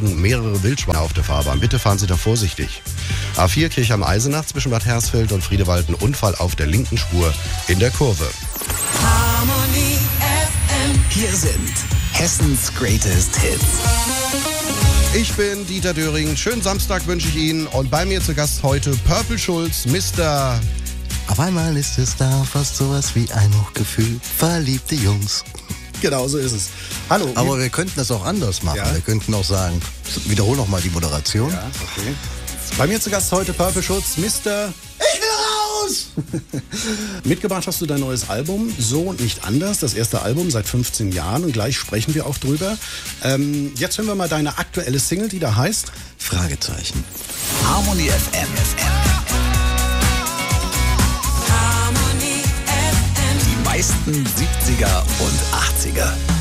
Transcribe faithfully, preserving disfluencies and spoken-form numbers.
liegen mehrere Wildschweine auf der Fahrbahn. Bitte fahren Sie da vorsichtig. A vier Kirchheim-Eisenach zwischen Bad Hersfeld und Friedewald, ein Unfall auf der linken Spur in der Kurve. Harmony F M. Hier sind Hessens Greatest Hits. Ich bin Dieter Döring. Schönen Samstag wünsche ich Ihnen. Und bei mir zu Gast heute Purple Schulz, Mister Auf einmal ist es da fast sowas wie ein Hochgefühl. Verliebte Jungs. Genau, so ist es. Hallo. Aber wir könnten das auch anders machen. Ja. Wir könnten auch sagen, wiederhol noch mal die Moderation. Ja, okay. Bei mir zu Gast heute Purple Schulz, Mister Ich will raus! Mitgebracht hast du dein neues Album, So und nicht anders. Das erste Album seit fünfzehn Jahren und gleich sprechen wir auch drüber. Ähm, jetzt hören wir mal deine aktuelle Single, die da heißt Fragezeichen. Harmony F M. Harmony F M. Die meisten siebziger und achtziger.